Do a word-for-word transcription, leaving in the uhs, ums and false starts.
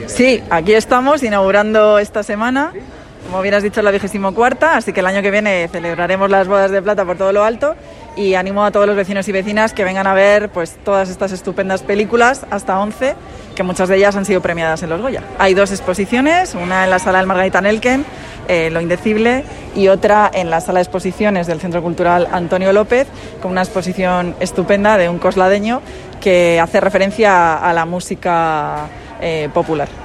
Sí, aquí estamos inaugurando esta semana, como bien has dicho, la vigésimo cuarta, así que el año que viene celebraremos las bodas de plata por todo lo alto y animo a todos los vecinos y vecinas que vengan a ver pues todas estas estupendas películas, hasta once, que muchas de ellas han sido premiadas en los Goya. Hay dos exposiciones, una en la sala del Margarita Nelken, eh, Lo Indecible, y otra en la sala de exposiciones del Centro Cultural Antonio López, con una exposición estupenda de un cosladeño que hace referencia a la música eh, popular.